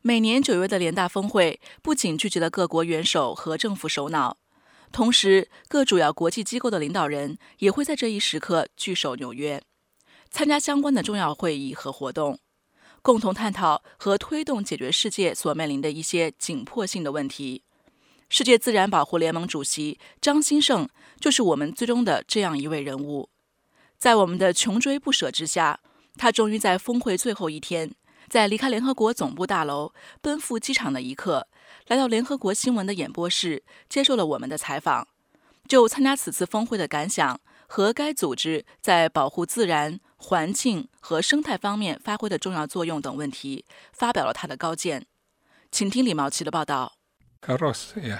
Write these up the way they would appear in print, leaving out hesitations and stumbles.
每年9月的联大峰会不仅聚集了各国元首和政府首脑，同时各主要国际机构的领导人也会在这一时刻聚首纽约，参加相关的重要会议和活动，共同探讨和推动解决世界所面临的一些紧迫性的问题。世界自然保护联盟主席张兴盛就是我们最终的这样一位人物。在我们的穷追不舍之下，他终于在峰会最后一天，在离开联合国总部大楼奔赴机场的一刻，来到联合国新闻的演播室，接受了我们的采访，就参加此次峰会的感想和该组织在保护自然、环境和生态方面发挥的重要作用等问题，发表了他的高见。请听李茂奇的报道。 Carlos, yeah.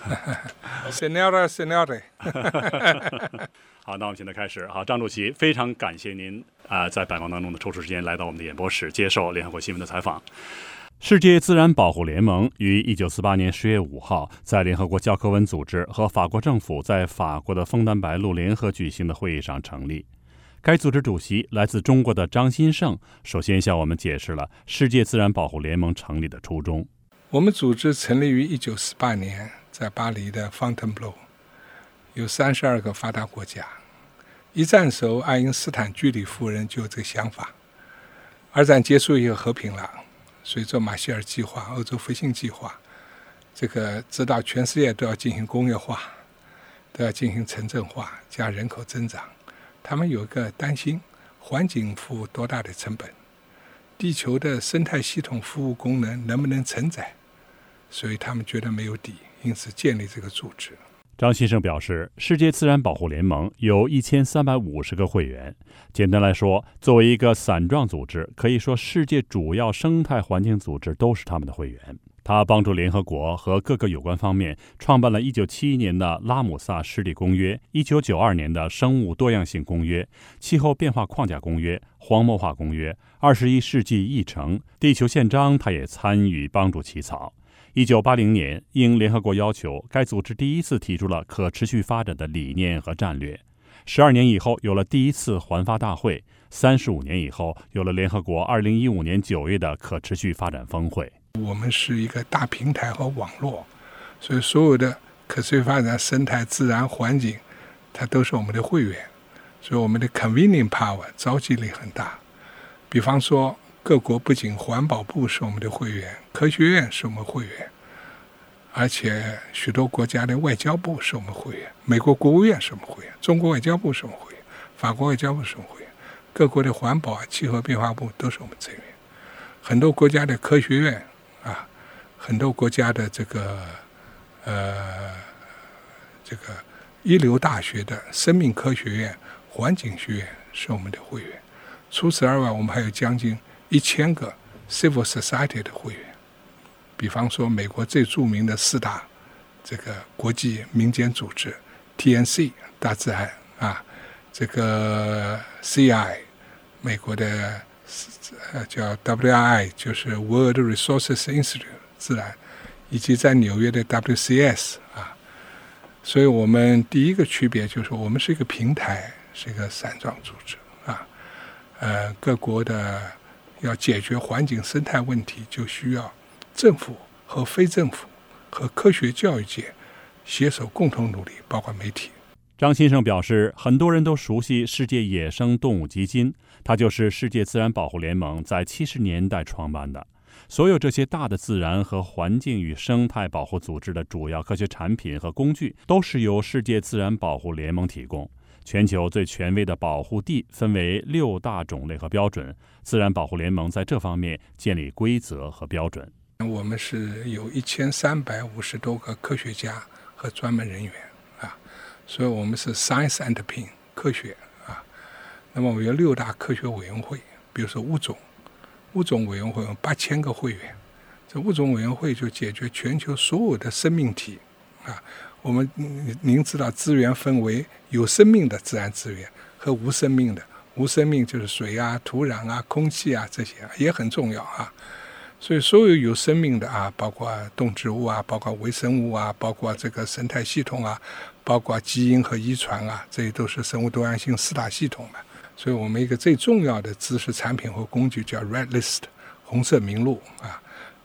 Senora, senore. 好，那我们现在开始。好，张主席，非常感谢您在百忙当中的抽出时间来到我们的演播室，接受联合国新闻的采访。世界自然保护联盟于1948年10月5号在联合国教科文组织和法国政府在法国的枫丹白露联合举行的会议上成立。该组织主席来自中国的张兴盛首先向我们解释了世界自然保护联盟成立的初衷。 我们组织成立于1948年，在巴黎的 Fontainebleau， 有32个发达国家。一战时候，爱因斯坦居里夫人就有这个想法。二战结束以后和平了，随着马歇尔计划、欧洲复兴计划，这个知道全世界都要进行工业化，都要进行城镇化，加人口增长。他们有一个担心，环境服务多大的成本，地球的生态系统服务功能能不能承载，所以他们觉得没有底，因此建立这个组织。 张先生表示，世界自然保护联盟有1350个会员。简单来说，作为一个伞状组织，可以说世界主要生态环境组织都是他们的会员。他帮助联合国和各个有关方面创办了1971年的拉姆萨湿地公约、1992年的生物多样性公约、气候变化框架公约、荒漠化公约、21世纪议程、地球宪章，他也参与帮助起草。1980年，应联合国要求，该组织第一次提出了可持续发展的理念和战略。12年以后，有了第一次环发大会；35年以后，有了联合国2015年9月的可持续发展峰会。 我们是一个大平台和网络，所以所有的可持续发展、生态、自然、环境，它都是我们的会员，所以我们的 convening power 召集力很大。比方说，各国不仅环保部是我们的会员，科学院是我们会员，而且许多国家的外交部是我们会员，美国国务院是我们会员，中国外交部是我们会员，法国外交部是我们会员，各国的环保、气候变化部都是我们成员。很多国家的科学院很多国家的这个一流大学的生命科学院、环境学院是我们的会员。除此而外，我们还有将近1000个 civil society 的会员。比方说，美国最著名的4大这个国际民间组织 TNC 大自然这个 CI 美国的叫 WRI 就是 World Resources Institute 自然，以及在纽约的 WCS 所以我们第一个区别就是我们是一个平台，是一个伞状组织各国的要解决环境生态问题，就需要政府和非政府和科学教育界携手共同努力，包括媒体。 张先生表示，很多人都熟悉世界野生动物基金，它就是世界自然保护联盟在70年代创办的。所有这些大的自然和环境与生态保护组织的主要科学产品和工具，都是由世界自然保护联盟提供。全球最权威的保护地分为6大种类和标准，自然保护联盟在这方面建立规则和标准。 我们是有1350多个科学家和专门人员所以我们是 Science Underpin 科学那么我们有6大科学委员会，比如说物种委员会有8000个会员，这物种委员会就解决全球所有的生命体我们您知道资源分为有生命的自然资源和无生命的，无生命就是水土壤空气这些也很重要所以所有有生命的包括动植物包括微生物包括这个生态系统包括基因和遗传这些都是生物多样性4大系统嘛。所以我们一个最重要的知识产品和工具叫 Red List 红色名录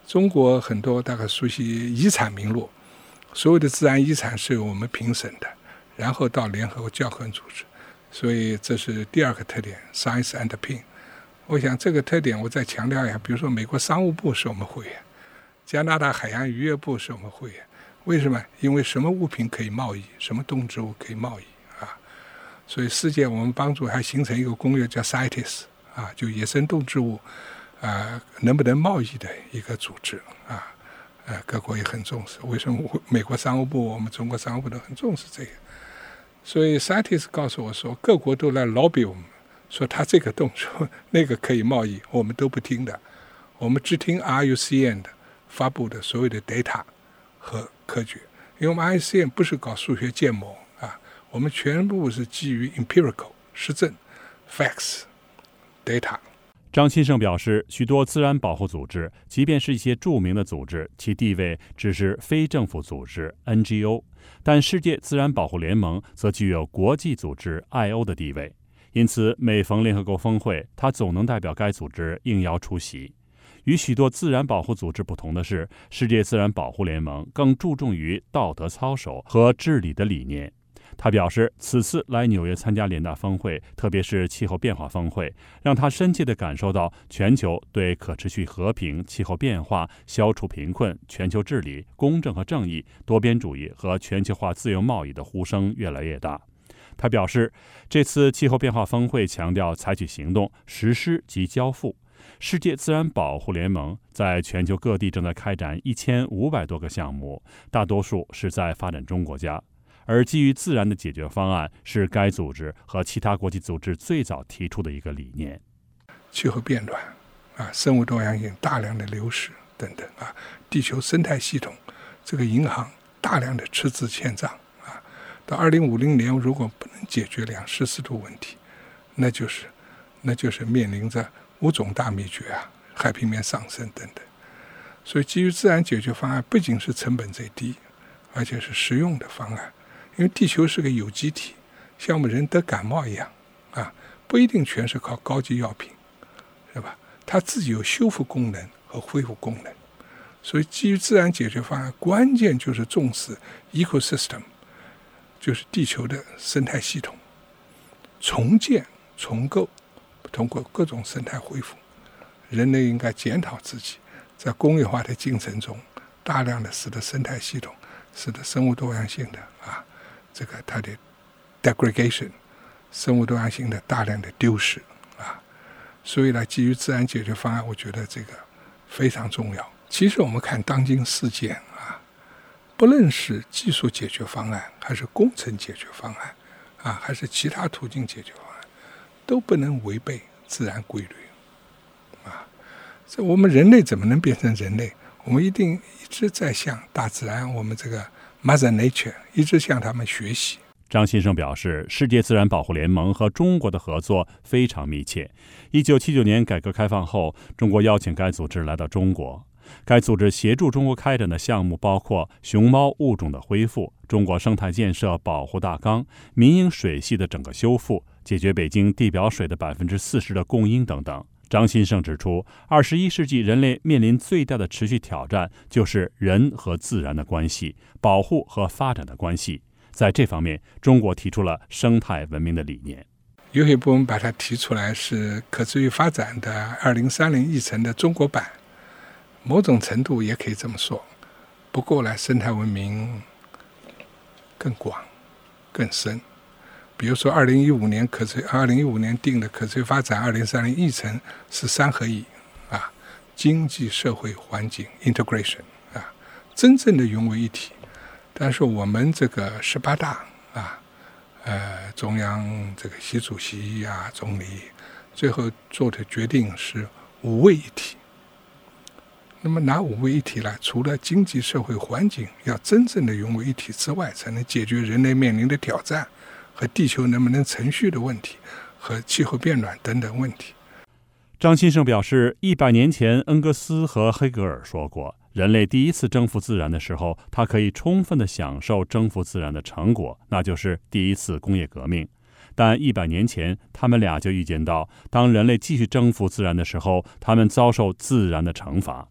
中国很多大概熟悉遗产名录，所有的自然遗产是由我们评审的，然后到联合国教科文组织，所以这是第二个特点 ，Science Underpin。我想这个特点我再强调一下，比如说美国商务部是我们会员，加拿大海洋渔业部是我们会员，为什么？因为什么物品可以贸易，什么动植物可以贸易啊？所以世界我们帮助还形成一个公约叫 CITES 啊，就野生动植物能不能贸易的一个组织啊。各国也很重视。为什么美国商务部、我们中国商务部都很重视这个？所以 CITES 告诉我说，各国都来 lobby 我们，说他这个动作那个可以贸易，我们都不听的，我们只听 RUCN 的发布的所有的 data 和科学，因为我们 RUCN 不是搞数学建模啊，我们全部是基于 empirical 实证 facts data。 张新胜表示，许多自然保护组织，即便是一些著名的组织，其地位只是非政府组织 NGO， 但世界自然保护联盟则具有国际组织 IO 的地位。因此，每逢联合国峰会，他总能代表该组织应邀出席。与许多自然保护组织不同的是，世界自然保护联盟更注重于道德操守和治理的理念。他表示，此次来纽约参加联大峰会，特别是气候变化峰会，让他深切地感受到全球对可持续和平、气候变化、消除贫困、全球治理、公正和正义、多边主义和全球化自由贸易的呼声越来越大。他表示，这次气候变化峰会强调采取行动、实施及交付。世界自然保护联盟在全球各地正在开展1500多个项目，大多数是在发展中国家。而基于自然的解决方案是该组织和其他国际组织最早提出的一个理念。 气候变暖生物多样性大量的流失等等地球生态系统这个银行大量的赤字欠账到2050年如果不能解决2摄氏度问题，那就是面临着物种大灭绝海平面上升等等。所以基于自然解决方案不仅是成本最低，而且是实用的方案。因为地球是个有机体，像我们人得感冒一样不一定全是靠高级药品，是吧？它自己有修复功能和恢复功能。所以基于自然解决方案，关键就是重视 ecosystem， 就是地球的生态系统，重建重构，通过各种生态恢复。人类应该检讨自己在工业化的进程中大量的使得生态系统使得生物多样性的这个它的 degradation 生物多样性的大量的丢失所以呢，基于自然解决方案，我觉得这个非常重要。其实我们看当今事件不论是技术解决方案，还是工程解决方案还是其他途径解决方案，都不能违背自然规律这我们人类怎么能变成人类？我们一定一直在向大自然，我们这个 Mother Nature 一直向他们学习。 张新胜表示，世界自然保护联盟和中国的合作非常密切。1979年改革开放后，中国邀请该组织来到中国。该组织协助中国开展的项目包括熊猫物种的恢复、中国生态建设保护大纲、民营水系的整个修复、解决北京地表水的40%的供应等等。张新胜指出，21世纪人类面临最大的持续挑战就是人和自然的关系，保护和发展的关系。在这方面，中国提出了生态文明的理念。 有些部门把它提出来是可持续发展的2030议程的中国版，某种程度也可以这么说。不过呢，生态文明更广、更深。比如说2015年定的可持续发展2030议程是3合一经济、社会、环境 integration 真正的融为一体。但是我们这个18大中央这个习主席总理最后做的决定是5位一体。那么拿5位一体来，除了经济、社会、环境要真正的融为一体之外，才能解决人类面临的挑战和地球能不能存续的问题，和气候变暖等等问题。 张新胜表示，100年前恩格斯和黑格尔说过，人类第一次征服自然的时候，他可以充分地享受征服自然的成果，那就是第一次工业革命。但100年前，他们俩就预见到，当人类继续征服自然的时候，他们遭受自然的惩罚。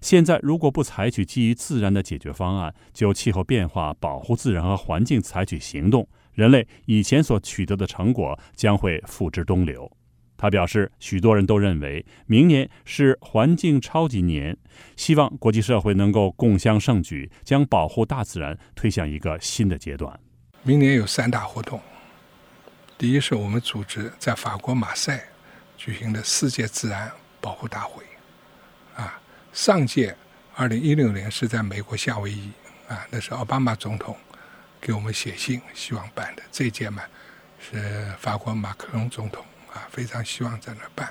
现在如果不采取基于自然的解决方案，就气候变化、保护自然和环境采取行动，人类以前所取得的成果将会付之东流。他表示，许多人都认为明年是环境超级年，希望国际社会能够共襄盛举，将保护大自然推向一个新的阶段。 明年有3大活动，第一是我们组织在法国马赛举行的世界自然保护大会。上届2016年是在美国夏威夷，那是奥巴马总统给我们写信希望办的。这届嘛是法国马克龙总统非常希望在那办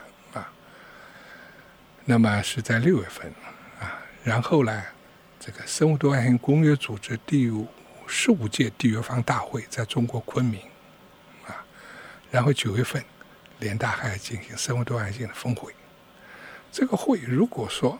那么是在6月份然后呢，这个生物多样性公约组织第15届缔约方大会在中国昆明然后9月份联大还要进行生物多样性的峰会。这个会如果说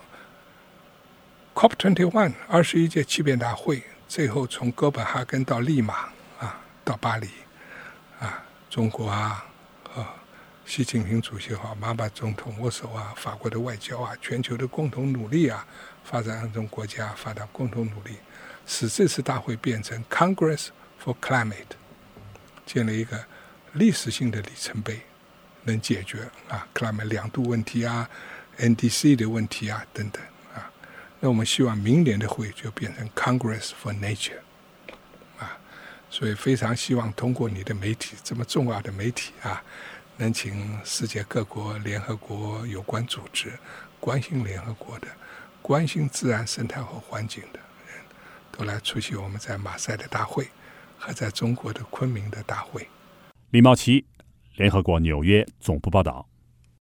COP21 21届气变大会最后从哥本哈根到利马到巴黎中国习近平主席马马总统握手法国的外交全球的共同努力发展中国家发展共同努力，使这次大会变成 Congress for Climate， 建立一个历史性的里程碑，能解决climate 2度问题NDC 的问题等等那我们希望明年的会就变成 Congress for Nature所以非常希望通过你的媒体，这么重要的媒体能请世界各国联合国有关组织关心联合国的关心自然生态和环境的人都来出席我们在马赛的大会和在中国的昆明的大会。 李茂奇，联合国纽约总部报道。